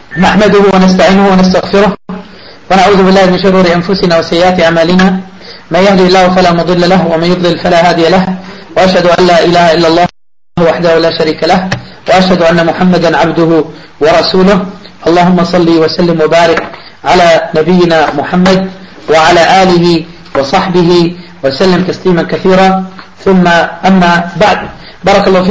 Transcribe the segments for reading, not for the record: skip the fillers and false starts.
نحمده ونستعينه ونستغفره ونعوذ بالله من شرور أنفسنا وسيئات أعمالنا ما يهدي الله فلا مضل له ومن يضلل فلا هادي له وأشهد أن لا إله إلا الله وحده لا شريك له وأشهد أن محمدا عبده ورسوله اللهم صل وسلم وبارك على نبينا محمد وعلى آله وصحبه وسلم تسليما كثيرا ثم أما بعد بارك الله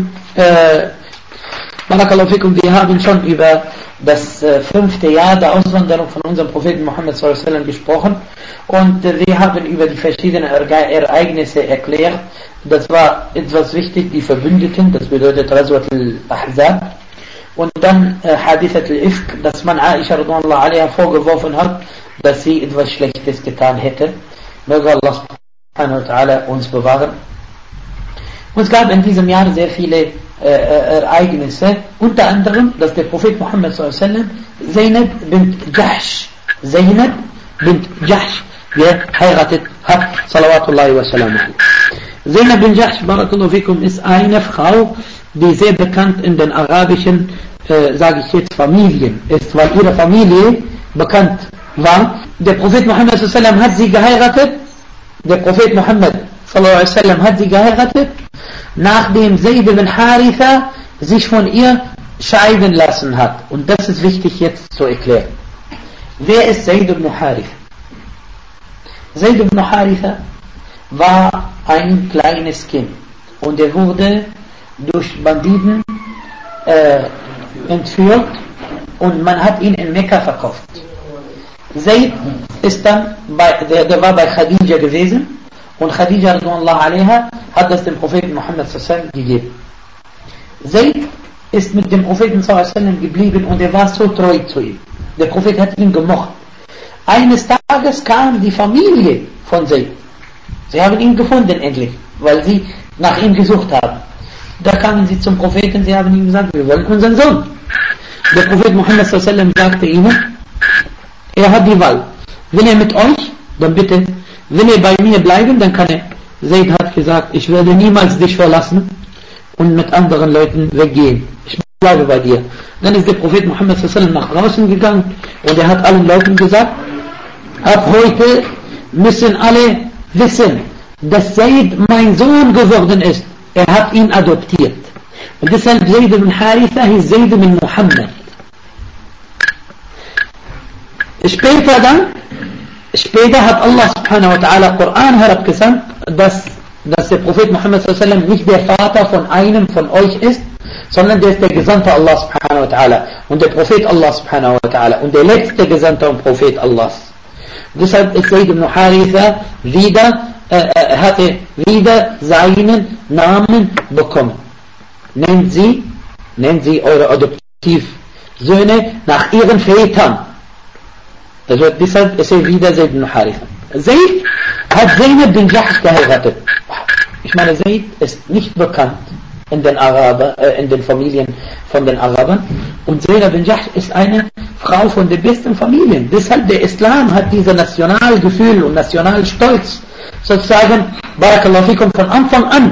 فيكم. Wir haben schon über das 5. Jahr der Auswanderung von unserem Propheten Muhammad sallallahu gesprochen und wir haben über die verschiedenen Ereignisse erklärt. Das war etwas wichtig, die Verbündeten, das bedeutet Ghazwat al-Ahzab und dann Hadithat al-Ifk, dass man Aisha radhiyallahu anha vorgeworfen hat, dass sie etwas Schlechtes getan hätte. Möge Allah subhanahu wa ta'ala uns bewahren. Und es gab in diesem Jahr sehr viele Ereignisse, unter anderem, dass der Prophet Muhammad sallallahu Zainab bint Jahsh geheiratet hat, salawatullahi wa salam. Zainab bint Jahsh, barakallahu fikum, ist eine Frau, die sehr bekannt in den arabischen, sage ich jetzt, Familien ist, weil ihre Familie bekannt war. Der Prophet Muhammad sallallahu hat sie geheiratet, nachdem Zayd bin Haritha sich von ihr scheiden lassen hat. Und das ist wichtig jetzt zu erklären. Wer ist Zayd ibn Haritha? Zayd ibn Haritha war ein kleines Kind und er wurde durch Banditen entführt und man hat ihn in Mekka verkauft. Zayd ist dann der war bei Khadija gewesen und Khadija radhiyallahu anha hat das dem Propheten Muhammad sallallahu gegeben. Zayd ist mit dem Propheten sallallahu geblieben und er war so treu zu ihm. Der Prophet hat ihn gemocht. Eines Tages kam die Familie von Zayd. Sie haben ihn gefunden endlich, weil sie nach ihm gesucht haben. Da kamen sie zum Propheten, sie haben ihm gesagt, wir wollen unseren Sohn. Der Prophet Muhammad sallallahu sagte ihnen, er hat die Wahl. Will er mit euch, dann bitte. Will er bei mir bleiben, dann kann er. Zayd hat gesagt, ich werde niemals dich verlassen und mit anderen Leuten weggehen. Ich bleibe bei dir. Dann ist der Prophet Muhammad sallallahu nach draußen gegangen und er hat allen Leuten gesagt, ab heute müssen alle wissen, dass Zayd mein Sohn geworden ist. Er hat ihn adoptiert. Und deshalb Zayd bin Haritha hieß Zayd bin Muhammad. Später hat Allah subhanahu wa ta'ala Koran herabgesandt, dass der Prophet Muhammad sallallahu nicht der Vater von einem von euch ist, sondern der ist der Gesandte Allah subhanahu wa ta'ala und der Prophet Allah subhanahu wa ta'ala und der letzte Gesandte und Prophet Allahs. Deshalb ist Zayd ibn Haritha hatte wieder seinen Namen bekommen. Nennt sie eure Adoptivsöhne nach ihren Vätern. Also deshalb ist er wieder Zayd ibn Haritha. Zayd hat Zainab bin Jahsh geheiratet. Ich meine, Zayd ist nicht bekannt in den Familien von den Arabern. Und Zainab bin Jahsh ist eine Frau von den besten Familien. Deshalb der Islam hat dieses Nationalgefühl und Nationalstolz sozusagen, barakallahu fikum, von Anfang an.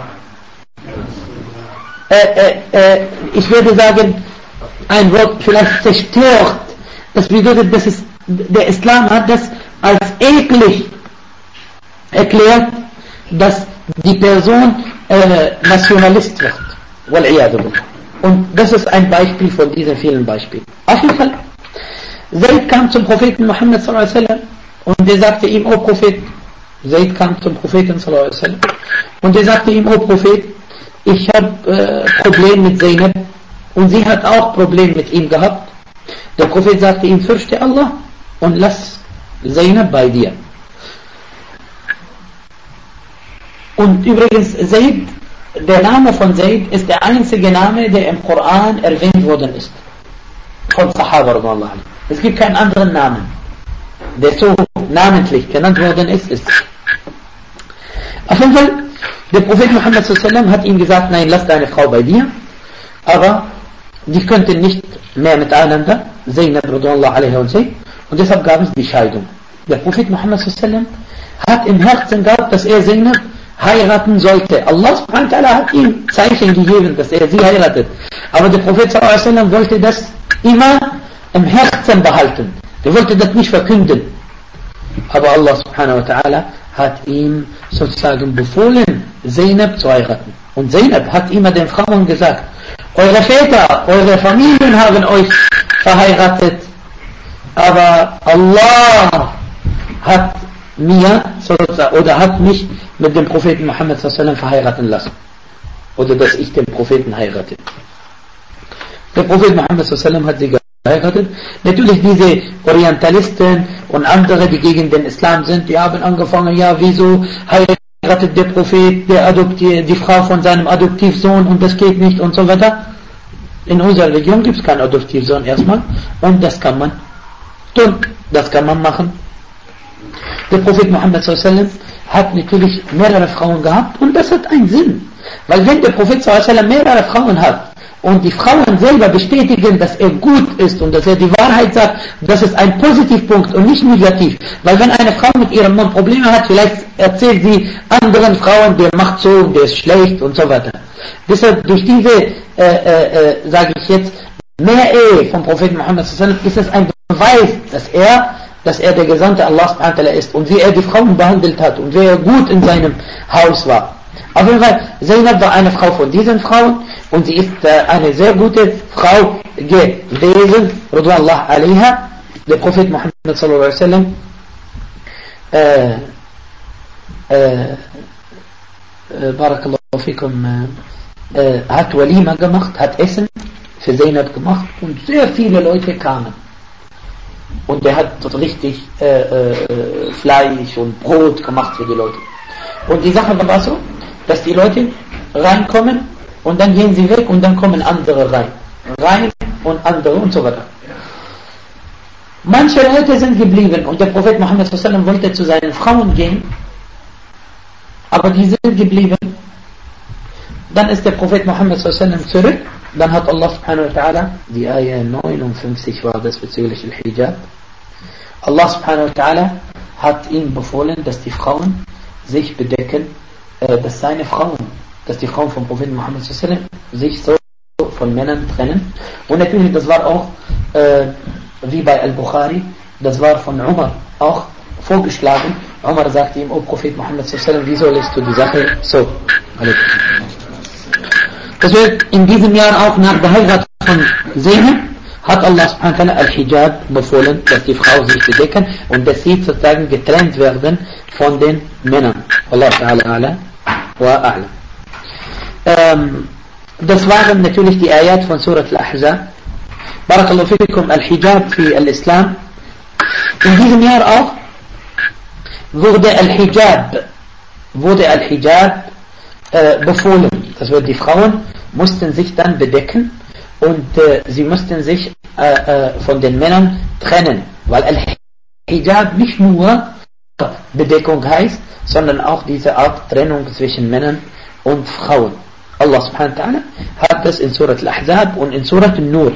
Ich würde sagen, ein Wort vielleicht zerstört. Das bedeutet, der Islam hat das als eklig erklärt, dass die Person Nationalist wird. Und das ist ein Beispiel von diesen vielen Beispielen. Auf jeden Fall, Zayd kam zum Propheten Muhammad sallallahu alaihi wasallam und der sagte ihm, O Prophet, Zayd kam zum Propheten sallallahu alaihi wasallam und der sagte ihm, O Prophet, ich habe Probleme mit Zainab und sie hat auch Probleme mit ihm gehabt. Der Prophet sagte ihm, fürchte Allah und lass Zainab bei dir. Und übrigens, Zayd, der Name von Zayd ist der einzige Name, der im Koran erwähnt worden ist. Von Sahaba radhiyallahu anhu. Es gibt keinen anderen Namen, der so namentlich genannt worden ist. Auf jeden Fall, der Prophet Muhammad sallallahu hat ihm gesagt, nein, lass deine Frau bei dir, aber die könnten nicht mehr miteinander, Zainab radhiyallahu anha und Zayd, und deshalb gab es die Scheidung. Der Prophet Muhammad sallallahu hat im Herzen gehabt, dass er Zainab heiraten sollte. Allah subhanahu wa ta'ala hat ihm Zeichen gegeben, dass er sie heiratet. Aber der Prophet sallallahu wollte das immer im Herzen behalten. Der wollte das nicht verkünden. Aber Allah subhanahu wa ta'ala hat ihm sozusagen befohlen, Zainab zu heiraten. Und Zainab hat immer den Frauen gesagt, eure Väter, eure Familien haben euch verheiratet, aber Allah hat mir sozusagen, oder hat mich mit dem Propheten Muhammad sallallahu verheiraten lassen. Oder dass ich den Propheten heirate. Der Prophet Muhammad sallallahu hat sie geheiratet. Natürlich diese Orientalisten und andere, die gegen den Islam sind, die haben angefangen, ja, wieso heiratet der Prophet die Frau von seinem Adoptivsohn und das geht nicht und so weiter. In unserer Religion gibt es keinen Adoptivsohn erstmal und das kann man tun, das kann man machen. Der Prophet Muhammad sallallahu hat natürlich mehrere Frauen gehabt und das hat einen Sinn. Weil wenn der Prophet sallallahu mehrere Frauen hat und die Frauen selber bestätigen, dass er gut ist und dass er die Wahrheit sagt, das ist ein Positivpunkt und nicht negativ. Weil wenn eine Frau mit ihrem Mann Probleme hat, vielleicht erzählt sie anderen Frauen, der macht so, der ist schlecht und so weiter. Deshalb durch diese, sage ich jetzt, mehr Ehe vom Propheten Muhammad sallallahu ist es ein Beweis, dass er der Gesandte Allah subhanahu wa ta'ala ist und wie er die Frauen behandelt hat und wie er gut in seinem Haus war. Auf jeden Fall, Zainab war eine Frau von diesen Frauen und sie ist eine sehr gute Frau gewesen, radiyallahu alaiha. Der Prophet Muhammad sallallahu alaihi wasallam barakallahu fikum hat Walima gemacht, hat Essen für Zainab gemacht und sehr viele Leute kamen. Und er hat richtig Fleisch und Brot gemacht für die Leute. Und die Sache war so, dass die Leute reinkommen und dann gehen sie weg und dann kommen andere rein. Rein und andere und so weiter. Manche Leute sind geblieben und der Prophet Muhammad sallallahu alaihi wasallam wollte zu seinen Frauen gehen, aber die sind geblieben. Dann ist der Prophet Muhammad sallallahu alaihi wasallam zurück. Dann hat Allah subhanahu wa ta'ala, die Ayah 59 war das bezüglich Al-Hijab. Allah subhanahu wa ta'ala hat ihm befohlen, dass die Frauen sich bedecken, dass die Frauen vom Propheten Muhammad sallallahu alaihi wasallam sich so von Männern trennen. Und natürlich, das war auch, wie bei Al-Bukhari, das war von Umar auch vorgeschlagen. Umar sagte ihm, O Prophet Muhammad sallallahu alaihi wasallam, wieso lässt du die Sache so? Das wird in diesem Jahr auch nach der Heirat von Zainab hat Allah subhanahu wa ta'ala Al-Hijab befohlen, dass die Frauen sich bedecken und dass sie sozusagen getrennt werden von den Männern. Allah ta'ala wa a'lam. Das waren natürlich die Ayat von Surat Al-Ahzab. Barakallahu fikum, Al-Hijab für Al-Islam. In diesem Jahr auch wurde Al-Hijab befohlen. Das wird, die Frauen mussten sich dann bedecken und sie mussten sich von den Männern trennen, weil Al-Hijab nicht nur Bedeckung heißt, sondern auch diese Art Trennung zwischen Männern und Frauen. Allah subhanahu wa ta'ala hat das in Surat Al-Ahzab und in Surat Al-Nur,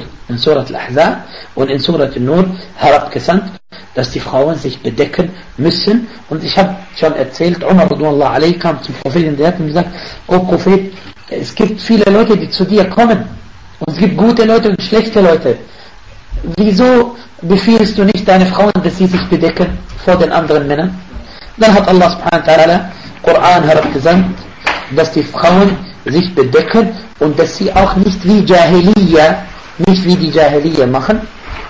herabgesandt, dass die Frauen sich bedecken müssen. Und ich habe schon erzählt, Umar radiyallahu alayhi kam zum Propheten, der hat ihm gesagt, O Prophet, es gibt viele Leute, die zu dir kommen. Und es gibt gute Leute und schlechte Leute. Wieso befiehlst du nicht deine Frauen, dass sie sich bedecken vor den anderen Männern? Dann hat Allah subhanahu wa ta'ala Koran herabgesandt, dass die Frauen sich bedecken und dass sie auch nicht wie die Jahiliya machen.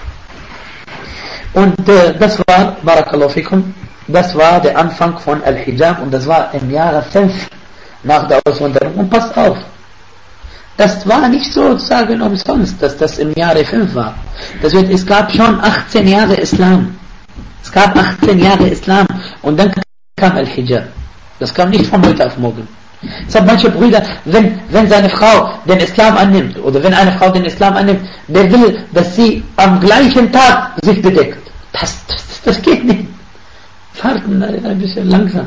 Und das war, barakallahu fikum, das war der Anfang von Al-Hijab und das war im Jahre 5 nach der Auswanderung. Und passt auf, das war nicht sozusagen umsonst, dass das im Jahre 5 war. Das wird, es gab schon 18 Jahre Islam. Es gab 18 Jahre Islam und dann kam Al-Hijab. Das kam nicht von heute auf morgen. Es haben manche Brüder, wenn seine Frau den Islam annimmt, oder wenn eine Frau den Islam annimmt, der will, dass sie am gleichen Tag sich bedeckt. Das geht nicht. Warten ein bisschen langsam.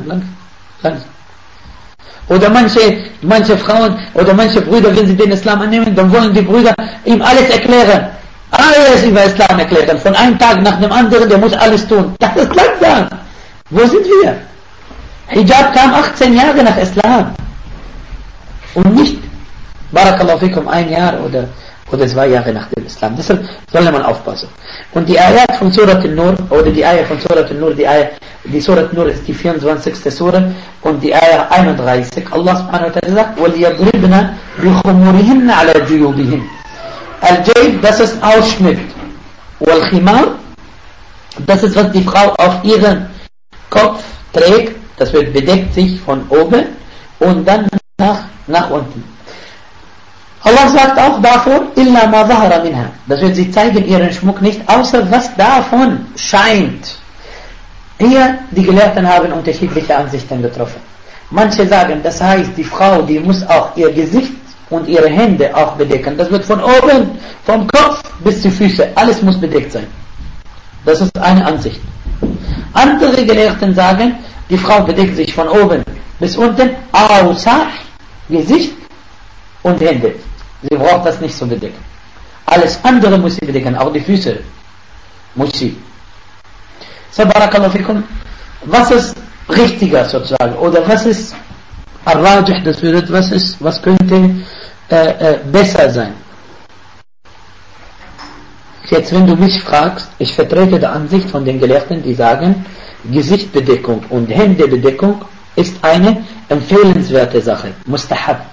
Oder manche Frauen oder manche Brüder, wenn sie den Islam annehmen, dann wollen die Brüder ihm alles erklären. Alles über Islam erklären. Von einem Tag nach dem anderen, der muss alles tun. Das ist langsam. Wo sind wir? Hijab kam 18 Jahre nach Islam. Und nicht, barakallahu fikum, ein Jahr oder oder 2 Jahre nach dem Islam. Deshalb soll man aufpassen. Und die Ayat von Surat An-Nur, oder die Ayat von Surat An-Nur, die Surat An-Nur ist die 24. Surah und die Ayat 31. Allah subhanahu wa ta'ala sagt, وَلْيَضْرِبْنَ بِخُمُورِهِنَّ عَلَى جُيُوبِهِنْ. Al-Jayb, das ist Ausschnitt. Wal-Khimar, das ist, was die Frau auf ihren Kopf trägt, das wird bedeckt sich von oben und dann nach unten. Allah sagt auch davor, illa ma zahara minha. Das wird sie zeigen ihren Schmuck nicht, außer was davon scheint. Hier, die Gelehrten haben unterschiedliche Ansichten getroffen. Manche sagen, das heißt, die Frau, die muss auch ihr Gesicht und ihre Hände auch bedecken. Das wird von oben, vom Kopf bis zu Füße, alles muss bedeckt sein. Das ist eine Ansicht. Andere Gelehrten sagen, die Frau bedeckt sich von oben bis unten, außer Gesicht und Hände. Sie braucht das nicht zu bedecken. Alles andere muss sie bedecken, auch die Füße muss sie. So, barakallahu fikum, was ist richtiger sozusagen? Oder was ist al-Rajih, das bedeutet, was könnte besser sein? Jetzt, wenn du mich fragst, ich vertrete die Ansicht von den Gelehrten, die sagen, Gesichtbedeckung und Händebedeckung ist eine empfehlenswerte Sache, mustahab.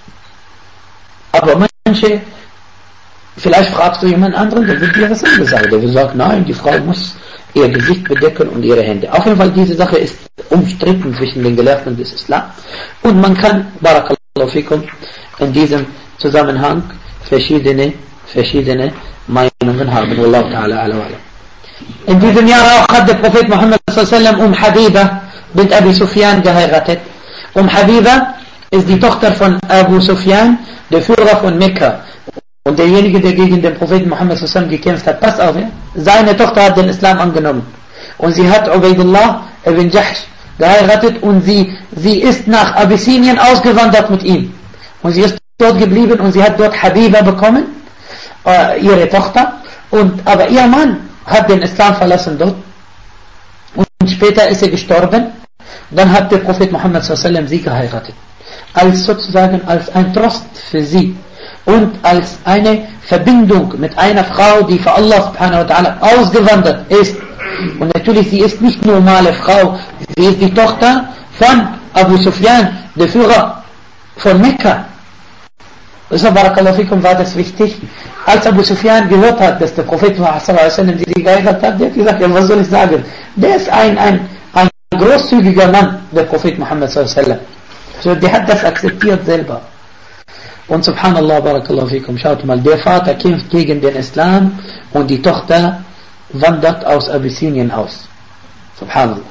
Aber manche, vielleicht fragst du jemand anderen, der wird dir was anderes sagen. Der will sagen, nein, die Frau muss ihr Gesicht bedecken und ihre Hände. Auf jeden Fall, diese Sache ist umstritten zwischen den Gelehrten des Islam. Und man kann, barakallahu fikum, in diesem Zusammenhang verschiedene Meinungen haben. Wallahu ta'ala ala wa'ala. In diesem Jahr auch hat der Prophet Muhammad sallallahu Habiba bint Abi Sufyan geheiratet. Habiba ist die Tochter von Abu Sufyan, der Führer von Mekka. Und derjenige, der gegen den Propheten Muhammad sallallahu gekämpft hat, pass auf, ja? Seine Tochter hat den Islam angenommen. Und sie hat Ubaydullah ibn Jahsh geheiratet und sie ist nach Abyssinien ausgewandert mit ihm. Und sie ist dort geblieben und sie hat dort Habiba bekommen, ihre Tochter. Aber ihr Mann hat den Islam verlassen dort. Und später ist er gestorben. Dann hat der Prophet Muhammad sallallahu sie geheiratet. Als sozusagen als ein Trost für sie. Und als eine Verbindung mit einer Frau, die für Allah subhanahu wa ta'ala ausgewandert ist. Und natürlich, sie ist nicht nur normale Frau, sie ist die Tochter von Abu Sufyan, der Führer von Mekka. So, barakallahu fikum, war das wichtig. Als Abu Sufyan gehört hat, dass der Prophet sie geheiratet hat, der hat gesagt, ja, was soll ich sagen? Der ist ein großzügiger Mann, der Prophet Muhammad sallallahu. So, der hat das akzeptiert selber. Und subhanallah, barakallahu fikum, schaut mal, der Vater kämpft gegen den Islam und die Tochter wandert aus Abyssinien aus. Subhanallah.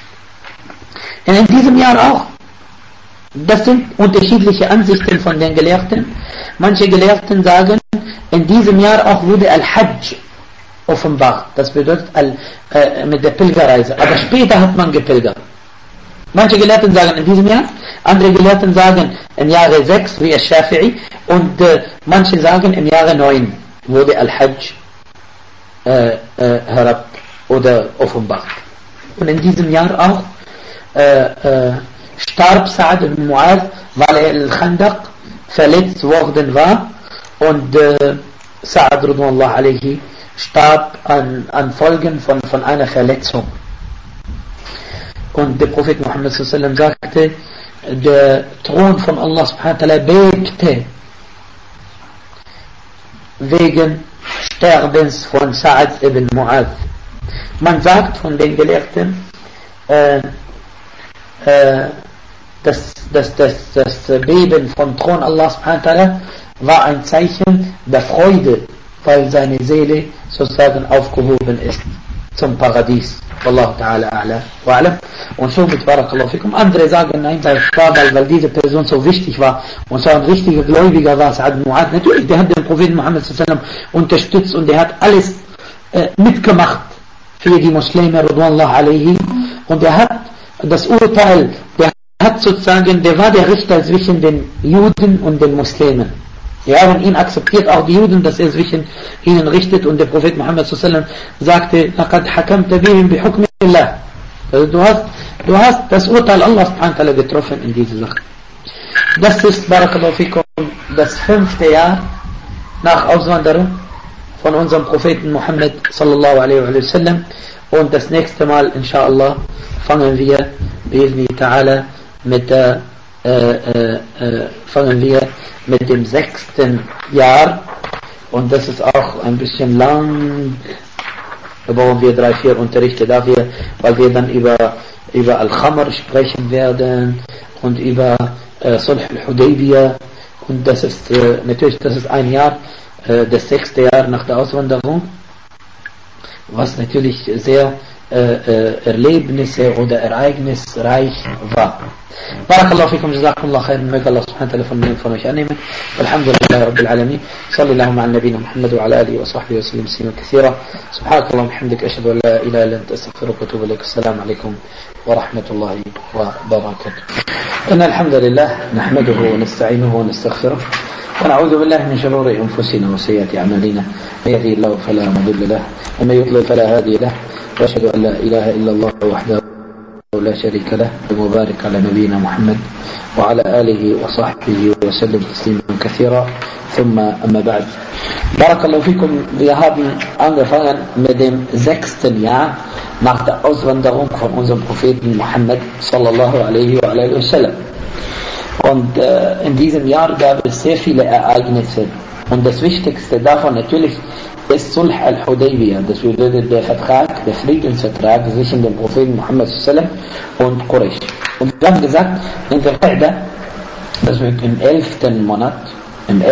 Und in diesem Jahr auch. Das sind unterschiedliche Ansichten von den Gelehrten. Manche Gelehrten sagen, in diesem Jahr auch wurde Al-Hajj offenbart. Das bedeutet mit der Pilgerreise. Aber später hat man gepilgert. Manche Gelehrten sagen in diesem Jahr, andere Gelehrten sagen im Jahre 6, wie Al-Shafi'i, und manche sagen im Jahre 9 wurde Al-Hajj herab oder offenbart. Und in diesem Jahr auch starb Sa'ad ibn Mu'adh, weil er in Al-Khandaq verletzt worden war, und Sa'ad radhiyallahu anhu starb an Folgen von einer Verletzung. Und der Prophet Muhammad sallallahu sagte, der Thron von Allah subhanahu wa ta'ala bebte wegen Sterbens von Sa'ad ibn Mu'adh. Man sagt von den Gelehrten, das Beben vom Thron Allah subhanahu wa ta'ala war ein Zeichen der Freude, weil seine Seele sozusagen aufgehoben ist zum Paradies. Wallahu ta'ala a'la wa a'lam. Und somit, barakallahu fikum, andere sagen, nein, weil diese Person so wichtig war und so ein richtiger Gläubiger war, Sa'ad ibn Mu'adh. Natürlich, der hat den Propheten Muhammad sallallahu unterstützt und der hat alles mitgemacht für die Muslime, radhiyallahu alayhi. Und er hat das Urteil, der war der Richter zwischen den Juden und den Muslimen. Wir haben ihn akzeptiert, auch die Juden, dass er zwischen ihnen richtet, und der Prophet Muhammad sallallahu sagte, لَقَدْ حَكَمْتَ بِهِمْ بِحُكْمِ اللَّهِ. Also du hast das Urteil Allah subhanahu wa ta'ala getroffen in dieser Sache. Das ist, barakallahu fikum, das 5. Jahr nach Auswanderung von unserem Propheten Muhammad sallallahu alaihi wasallam. Und das nächste Mal, inshallah, fangen wir mit dem 6. Jahr. Und das ist auch ein bisschen lang. Da brauchen wir 3-4 Unterrichte dafür, weil wir dann über Al-Khamr sprechen werden und über Sulh al-Hudaybiyah. Und das ist natürlich, das ist ein Jahr, das 6. Jahr nach der Auswanderung, was natürlich sehr Erlebnisse oder ereignisreich war. Barakallahu fikum, jazakumullah khairan, möge Allah subhanahu wa ta'ala von euch annehmen. Alhamdulillah Rabbil Alamin. Sallallahu ala nabina Muhammad wa ala alihi wa sahbihi wa sallam taslima kathira. Subhanakallah wa bihamdika, ashhadu an la ilaha illa anta, astaghfiruka wa atubu ilaik. Assalamu alaikum wa rahmatullahi wa barakatuh. Inna alhamdulillah nahmaduhu wa nasta'inuhu wa nastaghfiruh. ونعوذ بالله من شرور أنفسنا وسيئات أعمالنا من يهده الله فلا مضل له ومن يضلل فلا هادي له وأشهد أن لا إله إلا الله وحده لا شريك له ومبارك على نبينا محمد وعلى آله وصحبه وسلم تسليما كثيرا ثم أما بعد. بارك الله فيكم. Wir haben angefangen mit dem 6. Jahr nach der Auswanderung von unserem Propheten Muhammad sallallahu alaihi wa sallam. Und in diesem Jahr gab es sehr viele Ereignisse. Und das Wichtigste davon natürlich ist Sulh al-Hudaybiyah. Das bedeutet der Vertrag, der Friedensvertrag zwischen dem Propheten Muhammad sallam und Quraysh. Und wir haben gesagt, in der Qa'da, das wird im 11. Monat, im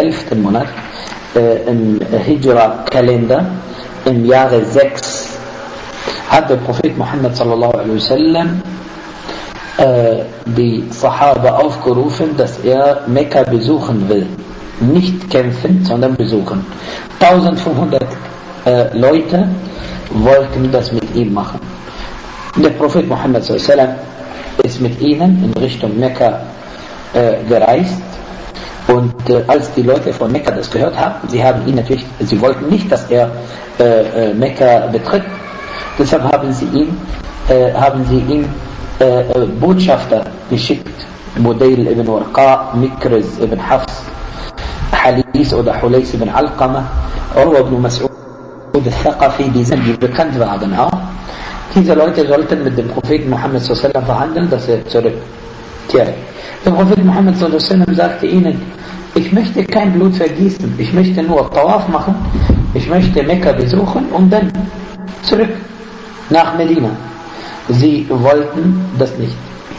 Hijra-Kalender, im Jahre 6, hat der Prophet Muhammad sallallahu alaihi wasallam die Sahaba aufgerufen, dass er Mekka besuchen will. Nicht kämpfen, sondern besuchen. 1500 Leute wollten das mit ihm machen. Der Prophet Muhammad sallallahu alaihi wasallam ist mit ihnen in Richtung Mekka gereist. Und als die Leute von Mekka das gehört haben, sie wollten nicht, dass er Mekka betritt. Deshalb haben sie ihm Botschafter geschickt. Budayl ibn Warqa, Mikriz ibn Hafs, Halis oder Hulays ibn Alqama, Urwa ibn Mas'ud al-Thaqafi, die bekannt waren auch. Diese Leute sollten mit dem Propheten Muhammad sallallahu alaihi wasallam verhandeln, dass er zurückkehrt. Der Prophet Muhammad sallallahu alaihi wasallam sagte ihnen: Ich möchte kein Blut vergießen, ich möchte nur Tawaf machen, ich möchte Mekka besuchen und dann zurück nach Medina. Sie wollten das nicht.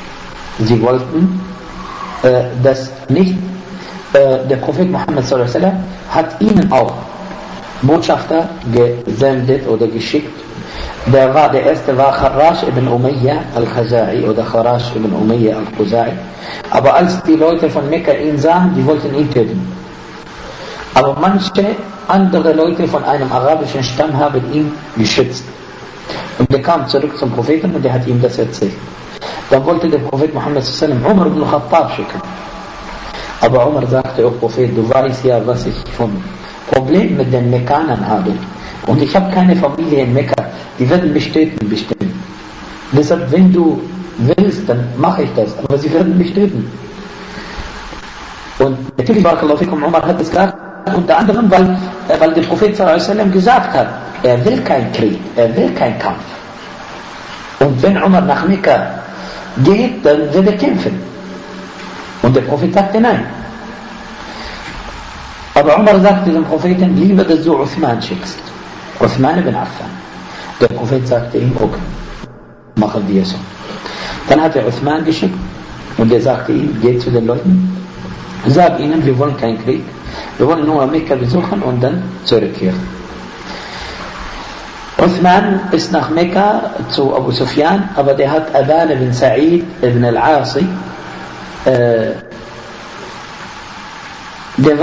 Der Prophet Muhammad sallallahu alaihi wasallam hat ihnen auch Botschafter gesendet oder geschickt. Der erste war Kharrash ibn Umayyah al-Khaza'i oder Kharrash ibn Umayyah al-Khaza'i. Aber als die Leute von Mekka ihn sahen, die wollten ihn töten. Aber manche andere Leute von einem arabischen Stamm haben ihn geschützt. Und er kam zurück zum Propheten und er hat ihm das erzählt. Dann wollte der Prophet Muhammad sallallahu alaihi wasallam Umar ibn Khattab schicken. Aber Umar sagte: Oh Prophet, du weißt ja, was ich von Problem mit den Mekkanern habe. Und ich habe keine Familie in Mekka, die werden mich töten bestimmt. Deshalb, wenn du willst, dann mache ich das, aber sie werden mich töten. Und natürlich, barakallahu fikum, Umar hat es gesagt, unter anderem, weil der Prophet sallallahu alaihi wasallam gesagt hat, er will keinen Krieg, er will keinen Kampf. Und wenn Umar nach Mekka geht, dann wird er kämpfen. Und der Prophet sagte nein. Aber Umar sagte dem Propheten: Lieber, dass du Uthman schickst. Uthman ibn Affan. Der Prophet sagte ihm: Okay, machen wir so. Dann hat er Uthman geschickt und er sagte ihm: Geh zu den Leuten, sag ihnen, wir wollen keinen Krieg, wir wollen nur Mekka besuchen und dann zurückkehren. Uthman ist nach Mekka zu Abu Sufyan, aber der hat Aban ibn Sa'id ibn al-Asi, der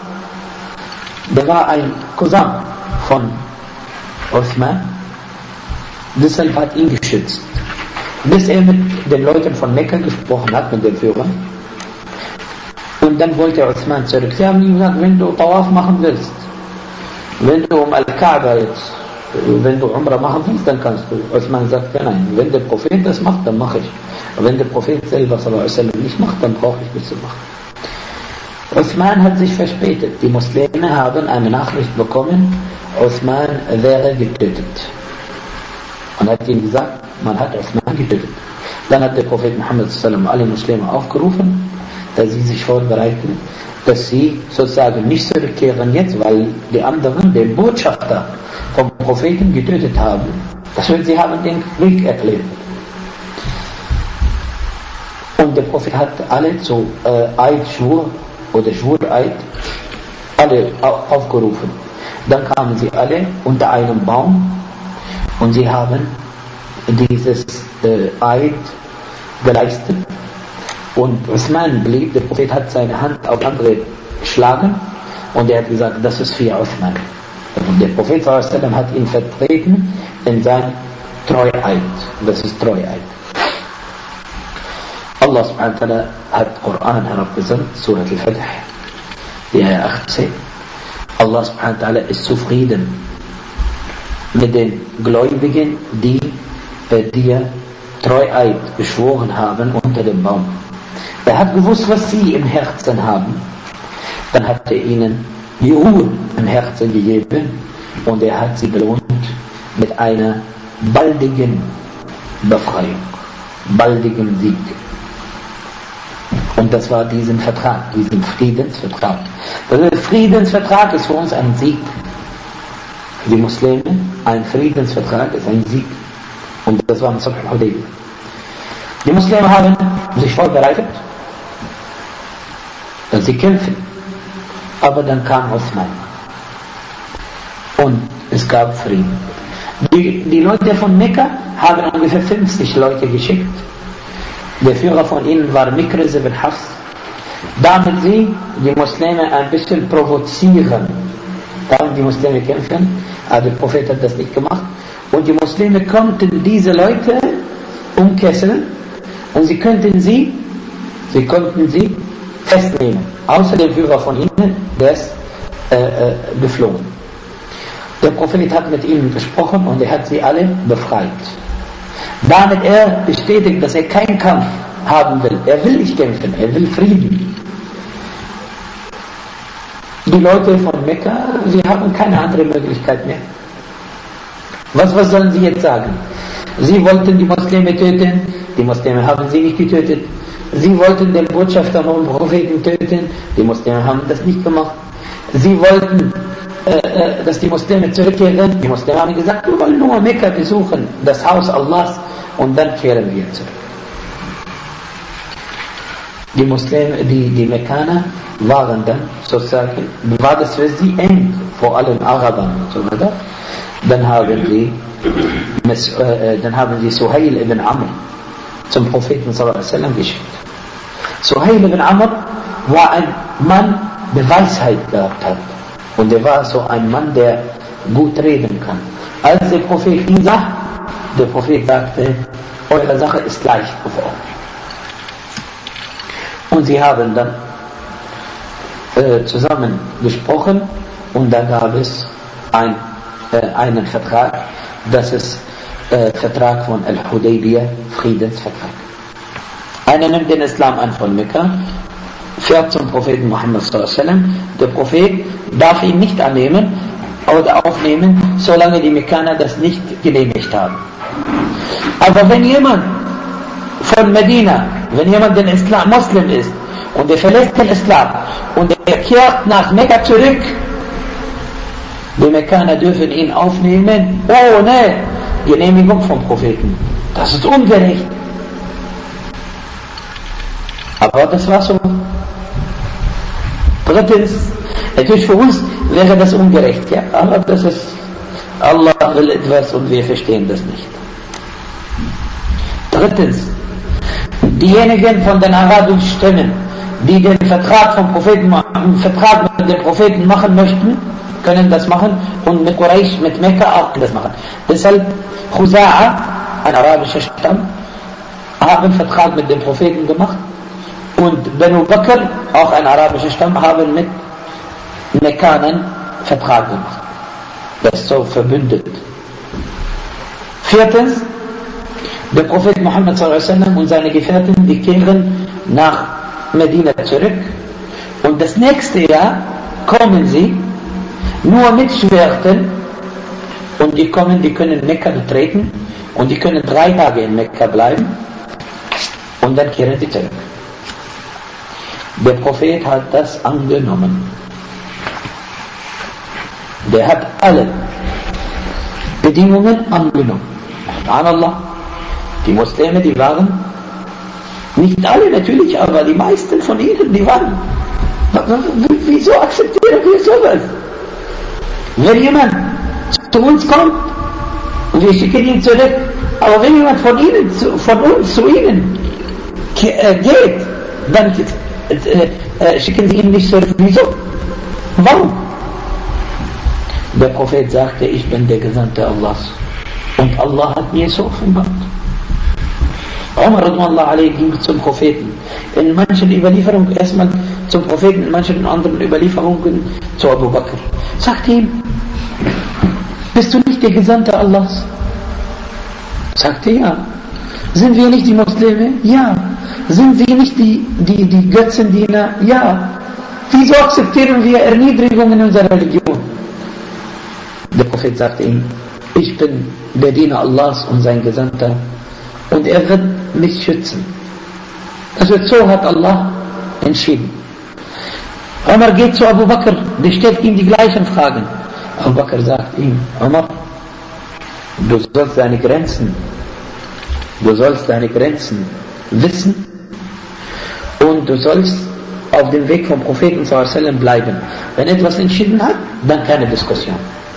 war ein Cousin von Uthman, deshalb hat ihn geschützt, bis er mit den Leuten von Mekka gesprochen hat, mit den Führern. Und dann wollte Uthman zurück. Sie haben ihm gesagt: Wenn du Tawaf machen willst, wenn du Al-Kaaba jetzt, wenn du Umrah machen willst, dann kannst du. Uthman sagte: Nein, wenn der Prophet das macht, dann mache ich. Aber wenn der Prophet selber sallallahu alaihi wasallam nicht macht, dann brauche ich das zu machen. Uthman hat sich verspätet. Die Muslime haben eine Nachricht bekommen, Uthman wäre getötet. Man hat ihnen gesagt, man hat Uthman getötet. Dann hat der Prophet Muhammad sallam alle Muslime aufgerufen, dass sie sich vorbereiten, dass sie sozusagen nicht zurückkehren jetzt, weil die anderen den Botschafter vom Propheten getötet haben. Das heißt, sie haben den Krieg erklärt. Und der Prophet hat alle zu Eidschwur oder Schwureid alle aufgerufen. Dann kamen sie alle unter einem Baum und sie haben dieses Eid geleistet. Und Uthman blieb, der Prophet hat seine Hand auf andere geschlagen und er hat gesagt, das ist für Uthman. Und der Prophet sallam hat ihn vertreten in seinem Treueid. Das ist Treueid. Allah subhanahu wa ta'ala hat Koran herabgesandt, Surah Al-Fatih, die Ayah 18. Allah subhanahu wa ta'ala ist zufrieden mit den Gläubigen, die bei dir Treueid geschworen haben unter dem Baum. Er hat gewusst, was sie im Herzen haben. Dann hat er ihnen die Ruhe im Herzen gegeben und er hat sie belohnt mit einer baldigen Befreiung, baldigen Sieg. Und das war diesen Vertrag, diesen Friedensvertrag. Der Friedensvertrag ist für uns ein Sieg. Für die Muslime, ein Friedensvertrag ist ein Sieg. Und das war mit Sulh al-Hudaybiyah. Die Muslime haben sich vorbereitet, dass sie kämpfen. Aber dann kam Uthman. Und es gab Frieden. Die Leute von Mekka haben ungefähr 50 Leute geschickt. Der Führer von ihnen war Mikraz ibn Hafs. Damit sie die Muslime ein bisschen provozieren. Damit die Muslime kämpfen. Aber der Prophet hat das nicht gemacht. Und die Muslime konnten diese Leute umkesseln und sie konnten sie festnehmen. Außer der Führer von ihnen, der ist geflohen. Der Prophet hat mit ihnen gesprochen und er hat sie alle befreit. Damit er bestätigt, dass er keinen Kampf haben will. Er will nicht kämpfen, er will Frieden. Die Leute von Mekka, sie haben keine andere Möglichkeit mehr. Was sollen sie jetzt sagen? Sie wollten die Muslime töten, die Muslime haben sie nicht getötet. Sie wollten den Botschafter vom Propheten töten, die Muslime haben das nicht gemacht. Sie wollten, dass die Muslime zurückkehren, die Muslime haben gesagt, wir wollen nur Mekka besuchen, das Haus Allahs, und dann kehren wir zurück. Die Muslime, die Mekkaner waren dann sozusagen, war das für sie eng, vor allem Arabern und so weiter. Dann haben sie Suhail ibn Amr zum Propheten sallallahu alaihi wasallam geschickt. Suhail ibn Amr war ein Mann, der Weisheit gehabt hat. Und er war so ein Mann, der gut reden kann. Als der Prophet ihn sah, der Prophet sagte, eure Sache ist leicht geworden. Und sie haben dann zusammen gesprochen und da gab es einen Vertrag, das ist Vertrag von Al-Hudaybiyah, Friedensvertrag. Einer nimmt den Islam an von Mekka, fährt zum Propheten Muhammad sallallahu alaihi wasallam. Der Prophet darf ihn nicht annehmen oder aufnehmen, solange die Mekkaner das nicht genehmigt haben. Aber wenn jemand von Medina, wenn jemand den Islam Muslim ist und er verlässt den Islam und er kehrt nach Mekka zurück, die Mekkaner dürfen ihn aufnehmen ohne Genehmigung vom Propheten. Das ist ungerecht. Aber das war so. Drittens, natürlich für uns wäre das ungerecht, ja, aber das ist, Allah will etwas und wir verstehen das nicht. Drittens, diejenigen von den arabischen Stämmen, die den Vertrag vom Propheten, Vertrag mit dem Propheten machen möchten, können das machen und mit Quraysh, mit Mekka auch das machen. Deshalb Khuza'a, ein arabischer Stamm, haben Vertrag mit dem Propheten gemacht und Banu Bakr, auch ein arabischer Stamm, haben mit Mekkanern Vertrag gemacht. Das ist so verbündet. Viertens, der Prophet Muhammad sallallahu alaihi wasallam und seine Gefährten, die kehren nach Medina zurück und Und das nächste Jahr kommen sie nur mit Schwertern und die können Mekka betreten und die können 3 Tage in Mekka bleiben und dann kehren sie zurück. Der Prophet hat das angenommen. Der hat alle Bedingungen angenommen. Subhanallah. Die Muslime, die waren, nicht alle natürlich, aber die meisten von ihnen, die waren, wieso akzeptieren wir sowas? Wenn jemand zu uns kommt und wir schicken ihn zurück, aber wenn jemand von uns zu ihnen geht, dann schicken sie ihn nicht zurück. Wieso? Warum? Der Prophet sagte, ich bin der Gesandte Allahs und Allah hat mir so offenbart. Umar radhiyallahu anhu ging zum Propheten. In manchen Überlieferungen erstmal zum Propheten, in manchen anderen Überlieferungen zu Abu Bakr. Sagte ihm, bist du nicht der Gesandte Allahs? Sagte ja. Sind wir nicht die Muslime? Ja. Sind wir nicht die Götzendiener? Ja. Wieso akzeptieren wir Erniedrigungen in unserer Religion? Der Prophet sagte ihm, ich bin der Diener Allahs und sein Gesandter und er wird mich schützen. Also so hat Allah entschieden. Umar geht zu Abu Bakr, der stellt ihm die gleichen Fragen. Abu Bakr sagt ihm, Umar, du sollst deine Grenzen wissen und du sollst auf dem Weg vom Propheten ﷺ bleiben. Wenn etwas entschieden hat, dann keine Diskussion.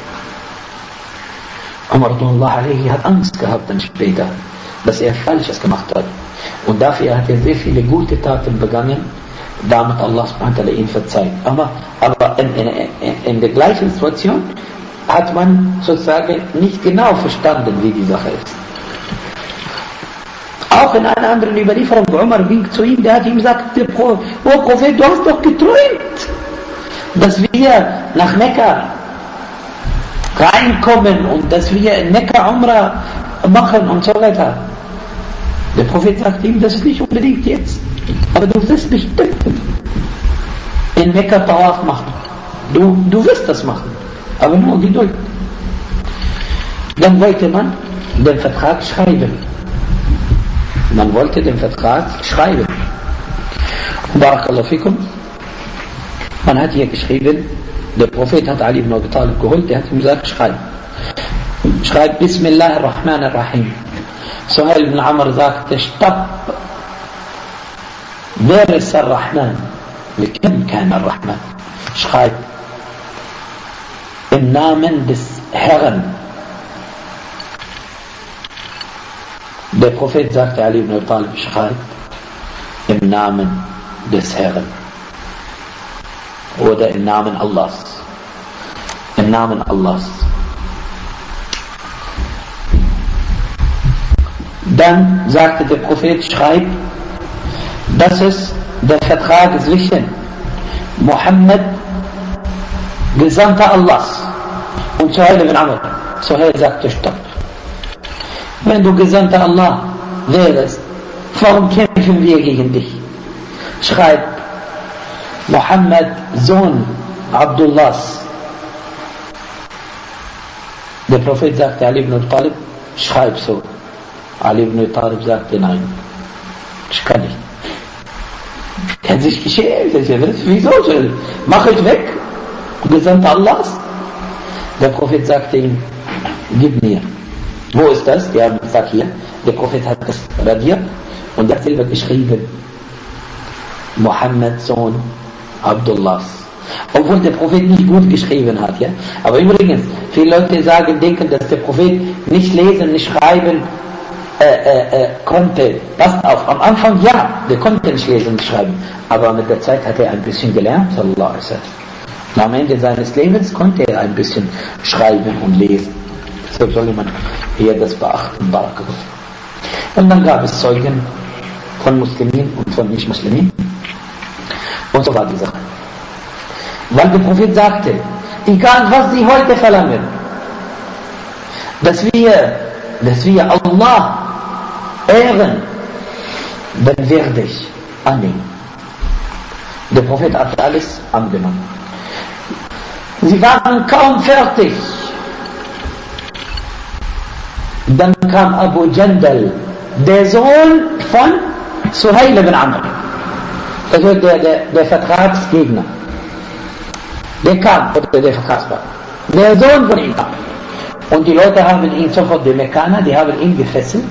Umar hat Angst gehabt dann später, dass er Falsches gemacht hat. Und dafür hat er sehr viele gute Taten begangen, damit Allah subhanahu ihn verzeiht. Aber in der gleichen Situation hat man sozusagen nicht genau verstanden, wie die Sache ist. Auch in einer anderen Überlieferung, Umar ging zu ihm, der hat ihm gesagt, oh Prophet, du hast doch geträumt, dass wir nach Mekka reinkommen und dass wir in Mekka Umrah machen und so weiter. Der Prophet sagt ihm, das ist nicht unbedingt jetzt, aber du wirst bestimmt in Mekka Tawaf machen. Du wirst das machen, aber nur Geduld. Dann wollte man den Vertrag schreiben. Barakallahu fikum. Man hat hier geschrieben, der Prophet hat Ali ibn Abi Talib geholt, der hat ihm gesagt, schreib Bismillahirrahmanirrahim. Suhail ibn Amr sagte, stopp. Wer ist Ar-Rahman? Wir kennen keinen Ar-Rahman. Schreib im Namen des Herrn. Der Prophet sagte Ali ibn Abi Talib, schreib im Namen des Herrn. Oder im Namen Allahs. Im Namen Allahs. Dann sagte der Prophet, schreib, das ist der Vertrag zwischen Muhammad, Gesandter Allahs, und Suhail ibn Amr. Suhail sagte, stopp. Wenn du Gesandter Allah wärst, warum kämpfen wir gegen dich? Schreib, Muhammad, Sohn Abdullahs. Der Prophet sagte Ali ibn Talib, schreib so. Ali ibn Talib sagte, nein, ich kann nicht. Er hat sich geschämt. Wieso? Mach ich weg. Gesandter Allahs. Der Prophet sagte ihm, gib mir. Wo ist das? Die haben gesagt, hier. Der Prophet hat das radiert und hat selber geschrieben, Muhammad, Sohn Abdullahs. Obwohl der Prophet nicht gut geschrieben hat. Ja? Aber übrigens, viele Leute denken, dass der Prophet nicht lesen, nicht schreiben konnte. Passt auf, am Anfang ja, der konnte nicht lesen und schreiben. Aber mit der Zeit hat er ein bisschen gelernt, sallallahu alaihi wasallam. Am Ende seines Lebens konnte er ein bisschen schreiben und lesen. Deshalb soll man hier das beachten. Barakallah. Und dann gab es Zeugen von Muslimen und von Nicht-Muslimen. Und so war die Sache. Weil der Prophet sagte, egal was sie heute verlangen, dass wir Allah ehren, dann werde ich annehmen. Der Prophet hat alles angenommen. Sie waren kaum fertig. Dann kam Abu Jandal, der Sohn von Suhail ibn Amr, also der Vertragsgegner. Der kam, oder der Vertragspartner. Der Sohn von ihm kam. Und die Leute haben ihn sofort, die Mekkaner, die haben ihn gefesselt.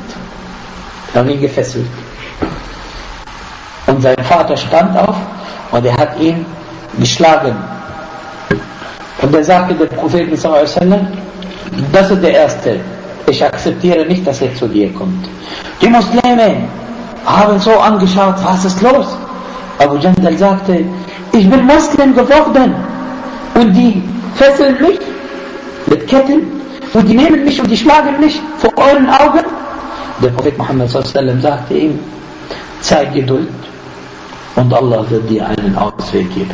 Und sein Vater stand auf und er hat ihn geschlagen. Und er sagte dem Propheten sallallahu alaihi wasallam, das ist der Erste. Ich akzeptiere nicht, dass er zu dir kommt. Die Muslime haben so angeschaut, was ist los? Abu Jandal sagte, ich bin Muslim geworden und die fesseln mich mit Ketten und die nehmen mich und die schlagen mich vor euren Augen. Der Prophet Muhammad sallallahu alaihi wasallam sagte ihm, zeig Geduld und Allah wird dir einen Ausweg geben.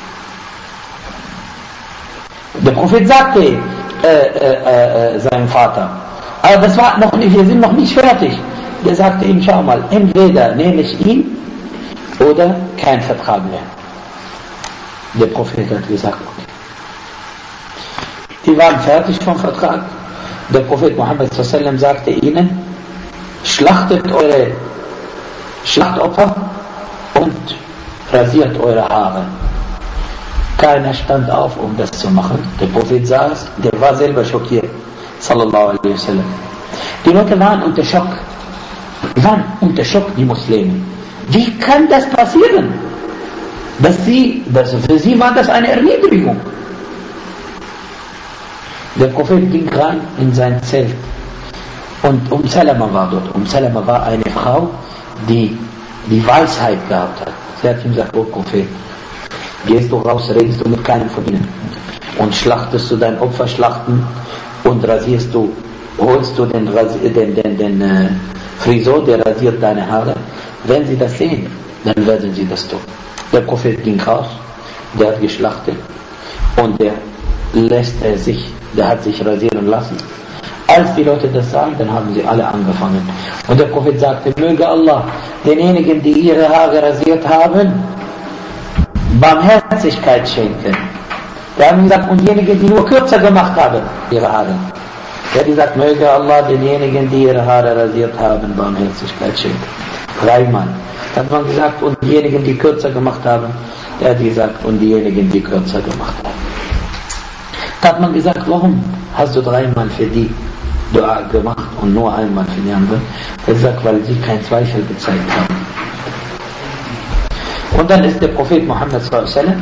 Der Prophet sagte seinem Vater, aber das war noch nicht, wir sind noch nicht fertig. Der sagte ihm, schau mal, entweder nehme ich ihn oder kein Vertrag mehr. Der Prophet hat gesagt, okay. Die waren fertig vom Vertrag. Der Prophet Muhammad sallallahu alaihi wasallam sagte ihnen, schlachtet eure Schlachtopfer und rasiert eure Haare. Keiner stand auf, um das zu machen. Der Prophet saß, der war selber schockiert. Sallallahu alaihi wasallam. Die Leute waren unter Schock. Die Muslime. Wie kann das passieren? Für sie war das eine Erniedrigung. Der Prophet ging rein in sein Zelt. Und Salama war dort. Salama war eine Frau, die Weisheit gehabt hat. Sie hat ihm gesagt, oh Prophet, gehst du raus, redest du mit keinem von ihnen und schlachtest du dein Opfer schlachten und holst du den Friseur, der rasiert deine Haare. Wenn sie das sehen, dann werden sie das tun. Der Prophet ging raus, der hat geschlachtet und der hat sich rasieren lassen. Als die Leute das sagen, dann haben sie alle angefangen. Und der Prophet sagte, möge Allah denjenigen, die ihre Haare rasiert haben, Barmherzigkeit schenken. Wir haben gesagt, und diejenigen, die nur kürzer gemacht haben, ihre Haare. Er hat gesagt, möge Allah denjenigen, die ihre Haare rasiert haben, Barmherzigkeit schenken. 3-mal. Da hat man gesagt, und diejenigen, die kürzer gemacht haben. Er hat gesagt, und diejenigen, die kürzer gemacht haben. Da hat man gesagt, warum hast du 3-mal für die Dua gemacht und nur einmal für die anderen? Er hat gesagt, weil sie keinen Zweifel gezeigt haben. Und dann ist der Prophet Muhammad sallallahu alaihi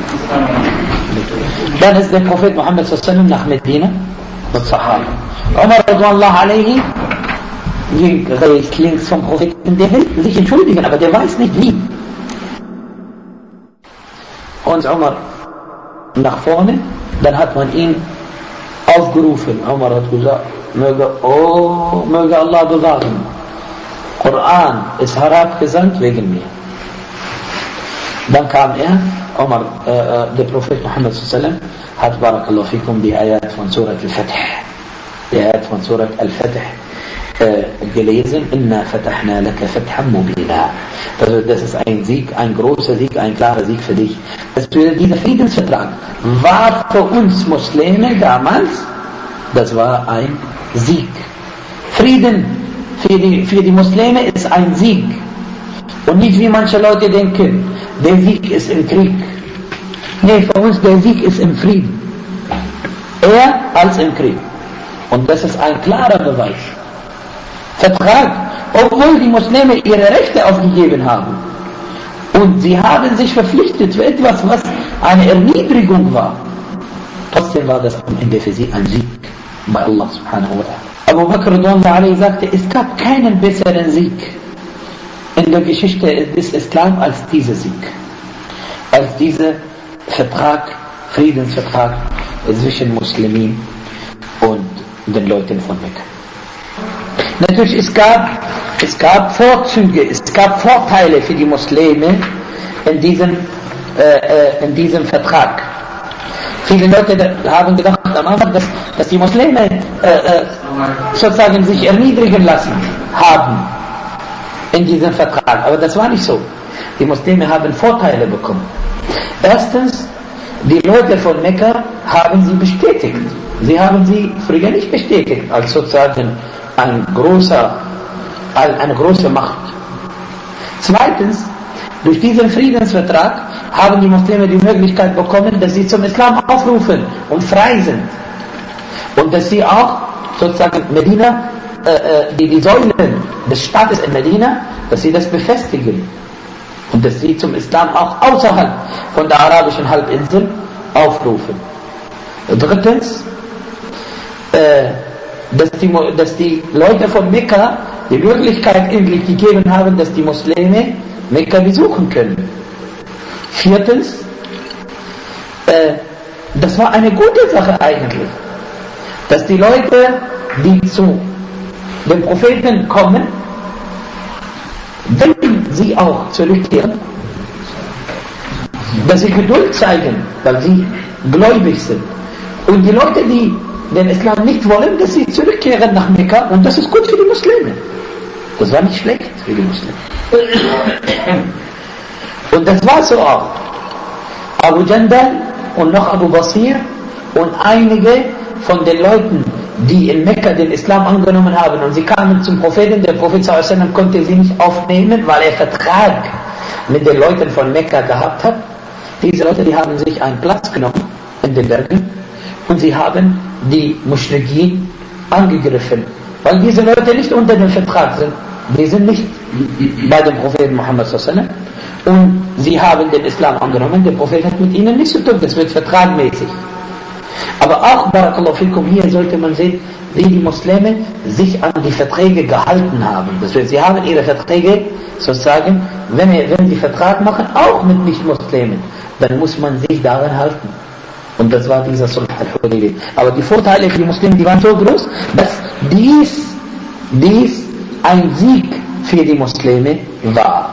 wasallam nach Medina mit Sahaba. Umar radhiyallahu anhu ging links vom Propheten, der will sich entschuldigen, aber der weiß nicht wie. Und Umar nach vorne, dann hat man ihn aufgerufen. Umar hat gesagt, möge Allah bewahren. Koran ist herabgesandt wegen mir. Dann kam Umar, der Prophet Muhammad sallallahu alaihi wasallam, hat Barakallahu fikum die Ayat von Surat al-Fath. Die Ayat von Surat al-Fath gelesen. Inna fatahna laka fathan mubina. Also das ist ein Sieg, ein großer Sieg, ein klarer Sieg für dich. Dieser Friedensvertrag war für uns Muslime damals, das war ein Sieg. Frieden für die Muslime ist ein Sieg. Und nicht wie manche Leute denken, der Sieg ist im Krieg. Nee, für uns der Sieg ist im Frieden. Eher als im Krieg. Und das ist ein klarer Beweis. Vertrag, obwohl die Muslime ihre Rechte aufgegeben haben. Und sie haben sich verpflichtet für etwas, was eine Erniedrigung war. Trotzdem war das am Ende für sie ein Sieg bei Allah subhanahu wa ta'ala. Abu Bakr radhiyallahu anhu sagte, es gab keinen besseren Sieg in der Geschichte des Islam als dieser Sieg. Als dieser Vertrag, Friedensvertrag zwischen Muslimen und den Leuten von Mekka. Natürlich, es gab Vorzüge, es gab Vorteile für die Muslime in diesem Vertrag. Viele Leute haben gedacht am Anfang, dass die Muslime sozusagen sich erniedrigen lassen haben. in diesem Vertrag. Aber das war nicht so. Die Muslime haben Vorteile bekommen. Erstens, die Leute von Mekka haben sie bestätigt. Sie haben sie früher nicht bestätigt als sozusagen eine große Macht. Zweitens, durch diesen Friedensvertrag haben die Muslime die Möglichkeit bekommen, dass sie zum Islam aufrufen und frei sind. Und dass sie auch sozusagen Medina, die Säulen des Staates in Medina, dass sie das befestigen. Und dass sie zum Islam auch außerhalb von der arabischen Halbinsel aufrufen. Drittens, dass die Leute von Mekka die Möglichkeit endlich gegeben haben, dass die Muslime Mekka besuchen können. Viertens, das war eine gute Sache eigentlich, dass die Leute, die zu dem Propheten kommen, wenn sie auch zurückkehren, dass sie Geduld zeigen, weil sie gläubig sind. Und die Leute, die den Islam nicht wollen, dass sie zurückkehren nach Mekka, und das ist gut für die Muslime. Das war nicht schlecht für die Muslime. Und das war so auch. Abu Jandal und noch Abu Basir und einige von den Leuten, die in Mekka den Islam angenommen haben, und sie kamen zum Propheten, der Prophet ﷺ konnte sie nicht aufnehmen, weil er Vertrag mit den Leuten von Mekka gehabt hat. Diese Leute, die haben sich einen Platz genommen in den Bergen und sie haben die Muschrikin angegriffen, weil diese Leute nicht unter dem Vertrag sind. Die sind nicht bei dem Propheten Muhammad ﷺ und sie haben den Islam angenommen. Der Prophet hat mit ihnen nichts zu tun, das wird vertragmäßig. Aber auch, Barakallahu fikum, hier sollte man sehen, wie die Muslime sich an die Verträge gehalten haben. Das heißt, sie haben ihre Verträge sozusagen, wenn sie Vertrag machen, auch mit Nicht-Muslimen, dann muss man sich daran halten. Und das war dieser Sulh al-Hudaybiyah. Aber die Vorteile für die Muslime, die waren so groß, dass dies ein Sieg für die Muslime war.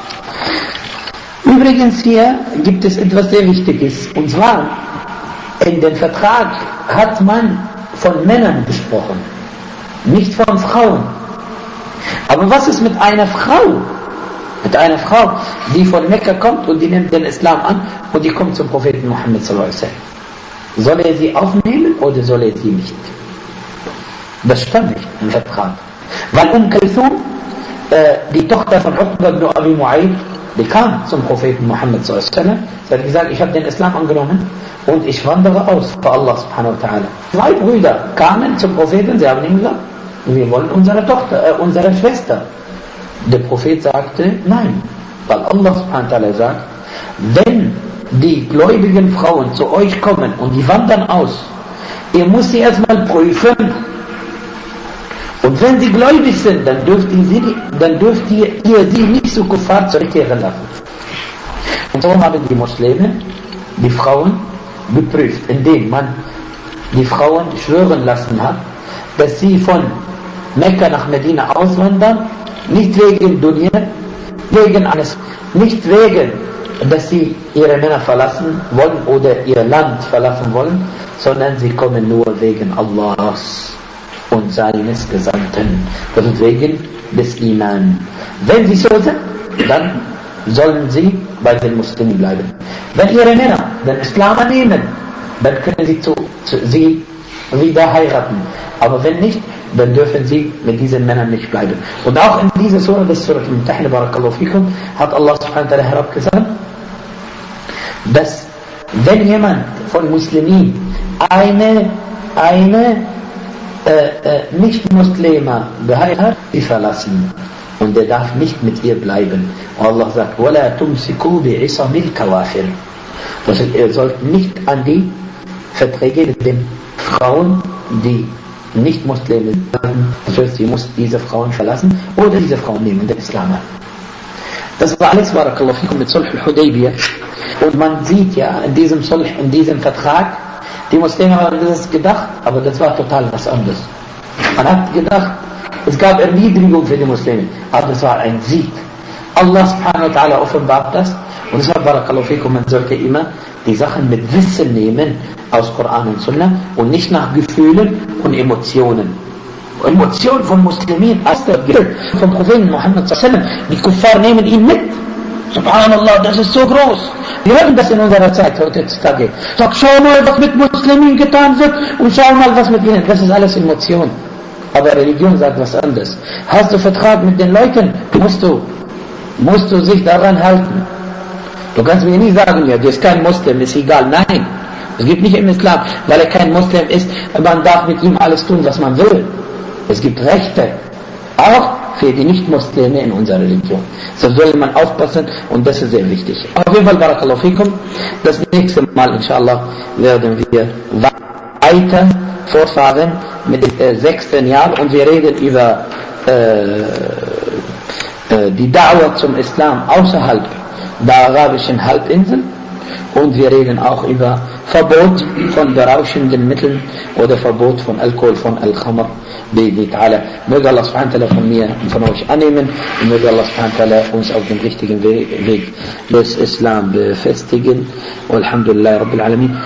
Übrigens hier gibt es etwas sehr Wichtiges, und zwar in dem Vertrag hat man von Männern gesprochen, nicht von Frauen. Aber was ist mit einer Frau? Mit einer Frau, die von Mekka kommt und die nimmt den Islam an und die kommt zum Propheten Muhammad ﷺ. Soll er sie aufnehmen oder soll er sie nicht? Das stand nicht im Vertrag. Weil Kulthum, die Tochter von Uqba ibn Abi Mu'ayt, die kam zum Propheten Muhammad ﷺ. Sie hat gesagt, ich habe den Islam angenommen und ich wandere aus für Allah subhanahu wa ta'ala. Zwei Brüder kamen zum Propheten, sie haben ihm gesagt, wir wollen unsere Schwester. Der Prophet sagte, nein, weil Allah subhanahu wa ta'ala sagt, wenn die gläubigen Frauen zu euch kommen und die wandern aus, ihr müsst sie erstmal prüfen. Und wenn sie gläubig sind, dann dürft ihr sie nicht zu Kuffar zurückkehren lassen. Und so haben die Muslime die Frauen geprüft, indem man die Frauen schwören lassen hat, dass sie von Mekka nach Medina auswandern, nicht wegen Dunya, nicht wegen, dass sie ihre Männer verlassen wollen oder ihr Land verlassen wollen, sondern sie kommen nur wegen Allahs und seines Gesandten, also wegen des Iman. Wenn sie so sind, dann sollen sie bei den Muslimen bleiben. Wenn ihre Männer den Islam annehmen, dann können sie wieder heiraten. Aber wenn nicht, dann dürfen sie mit diesen Männern nicht bleiben. Und auch in dieser Surah, das Surah Al-Mumtahina, Barakallahu fikum, hat Allah subhanahu wa ta'ala herabgesagt, dass wenn jemand von Muslimen eine Nicht-Muslima geheiratet, sie verlassen. Und er darf nicht mit ihr bleiben. Und Allah sagt, وَلَا تُمْسِكُوا بِعِصَمِ الْكَوَافِرِ. Das heißt, ihr sollt nicht an die Verträge mit den Frauen, die nicht Muslime sind. Das heißt, ihr müsst diese Frauen verlassen oder diese Frauen nehmen den Islam an. Das war alles, Barakallahu fikum, mit Sulh al-Hudaybiyah. Und man sieht ja in diesem Sulh, in diesem Vertrag, die Muslime haben das gedacht, aber das war total was anderes. Man hat gedacht, es gab Erniedrigung für die Muslime, aber das war ein Sieg. Allah subhanahu wa ta'ala offenbart das, und deshalb, Barakallahu fikum, man sollte immer die Sachen mit Wissen nehmen aus Koran und Sunnah und nicht nach Gefühlen und Emotionen. Emotion von Muslimen, aus der Bild vom Propheten Muhammad sallallahu alaihi wasallam. Die Kuffar nehmen ihn mit. Subhanallah, das ist so groß. Wir hören das in unserer Zeit heutzutage. Sag, schau mal, was mit Muslimen getan wird und schau mal, was mit ihnen. Das ist alles Emotion. Aber Religion sagt was anderes. Hast du Vertrag mit den Leuten, musst du sich daran halten. Du kannst mir nie sagen, ja, der ist kein Muslim, ist egal. Nein, es gibt nicht im Islam, weil er kein Muslim ist, man darf mit ihm alles tun, was man will. Es gibt Rechte, auch für die Nicht-Muslime in unserer Religion. So soll man aufpassen und das ist sehr wichtig. Auf jeden Fall, Barakallahu fikum, das nächste Mal, inshallah, werden wir weiter fortfahren mit dem 6. Jahr und wir reden über die Da'wah zum Islam außerhalb der arabischen Halbinsel und wir reden auch über Verbot von berauschenden Mitteln oder Verbot von Alkohol, von Al-Khamr. Möge Allah subhanahu wa ta'ala von mir und von euch annehmen und möge Allah subhanahu wa ta'ala uns auf dem richtigen Weg des Islam befestigen. Walhamdulillah Rabbil Alamin.